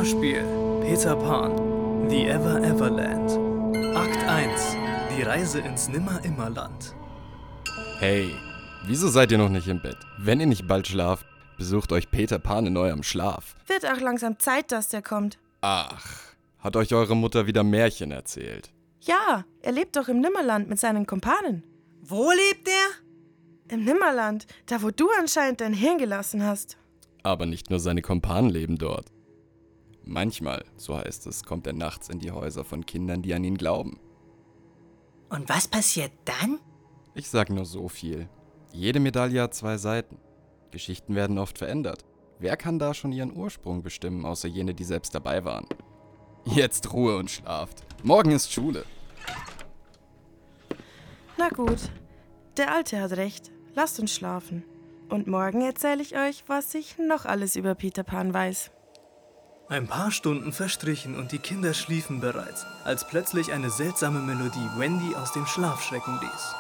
Hörspiel Peter Pan, The Ever Everland. Akt 1, die Reise ins Nimmer-Immerland. Hey, wieso seid ihr noch nicht im Bett? Wenn ihr nicht bald schlaft, besucht euch Peter Pan in eurem Schlaf. Wird auch langsam Zeit, dass der kommt. Ach, hat euch eure Mutter wieder Märchen erzählt? Ja, er lebt doch im Nimmerland mit seinen Kumpanen. Wo lebt er? Im Nimmerland, da wo du anscheinend dein Hirn gelassen hast. Aber nicht nur seine Kumpanen leben dort. Manchmal, so heißt es, kommt er nachts in die Häuser von Kindern, die an ihn glauben. Und was passiert dann? Ich sag nur so viel. Jede Medaille hat zwei Seiten. Geschichten werden oft verändert. Wer kann da schon ihren Ursprung bestimmen, außer jene, die selbst dabei waren? Jetzt Ruhe und schlaft. Morgen ist Schule. Na gut, der Alte hat recht. Lasst uns schlafen. Und morgen erzähle ich euch, was ich noch alles über Peter Pan weiß. Ein paar Stunden verstrichen und die Kinder schliefen bereits, als plötzlich eine seltsame Melodie Wendy aus dem Schlaf schrecken ließ.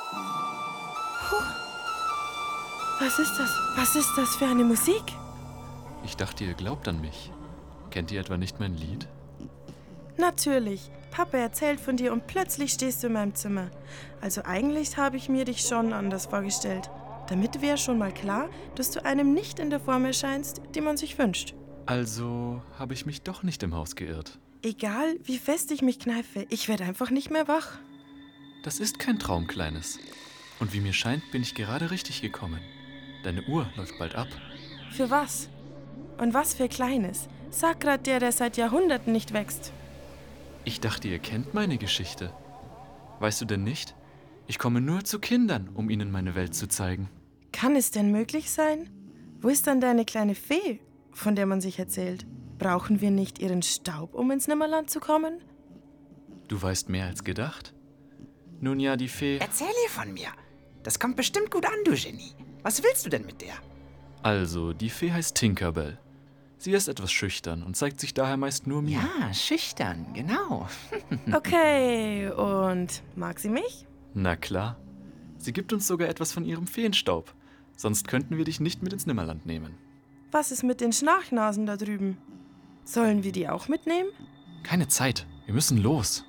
Was ist das? Was ist das für eine Musik? Ich dachte, ihr glaubt an mich. Kennt ihr etwa nicht mein Lied? Natürlich. Papa erzählt von dir und plötzlich stehst du in meinem Zimmer. Also eigentlich habe ich mir dich schon anders vorgestellt. Damit wäre schon mal klar, dass du einem nicht in der Form erscheinst, die man sich wünscht. Also habe ich mich doch nicht im Haus geirrt. Egal, wie fest ich mich kneife, ich werde einfach nicht mehr wach. Das ist kein Traum, Kleines. Und wie mir scheint, bin ich gerade richtig gekommen. Deine Uhr läuft bald ab. Für was? Und was für Kleines? Sag grad der seit Jahrhunderten nicht wächst. Ich dachte, ihr kennt meine Geschichte. Weißt du denn nicht? Ich komme nur zu Kindern, um ihnen meine Welt zu zeigen. Kann es denn möglich sein? Wo ist dann deine kleine Fee, von der man sich erzählt? Brauchen wir nicht ihren Staub, um ins Nimmerland zu kommen? Du weißt mehr als gedacht. Nun ja, die Fee... Erzähl ihr von mir. Das kommt bestimmt gut an, du Genie. Was willst du denn mit der? Also, die Fee heißt Tinkerbell. Sie ist etwas schüchtern und zeigt sich daher meist nur mir. Ja, schüchtern, genau. Okay, und mag sie mich? Na klar. Sie gibt uns sogar etwas von ihrem Feenstaub. Sonst könnten wir dich nicht mit ins Nimmerland nehmen. Was ist mit den Schnarchnasen da drüben? Sollen wir die auch mitnehmen? Keine Zeit. Wir müssen los.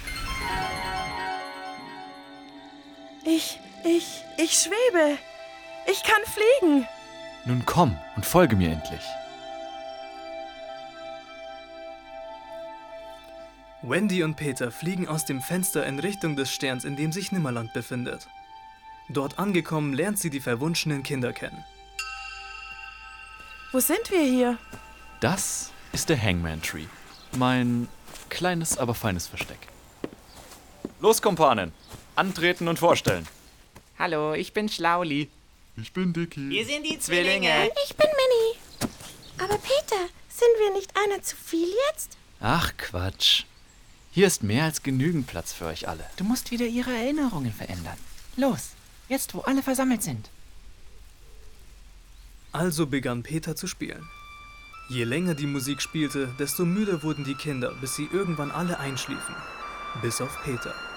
Ich schwebe. Ich kann fliegen. Nun komm und folge mir endlich. Wendy und Peter fliegen aus dem Fenster in Richtung des Sterns, in dem sich Nimmerland befindet. Dort angekommen, lernt sie die verwunschenen Kinder kennen. Wo sind wir hier? Das ist der Hangman Tree. Mein kleines, aber feines Versteck. Los, Kumpanen. Antreten und vorstellen. Hallo, ich bin Schlauli. Ich bin Dicky. Wir sind die Zwillinge. Ich bin Minnie. Aber Peter, sind wir nicht einer zu viel jetzt? Ach, Quatsch. Hier ist mehr als genügend Platz für euch alle. Du musst wieder ihre Erinnerungen verändern. Los, jetzt wo alle versammelt sind. Also begann Peter zu spielen. Je länger die Musik spielte, desto müder wurden die Kinder, bis sie irgendwann alle einschliefen. Bis auf Peter.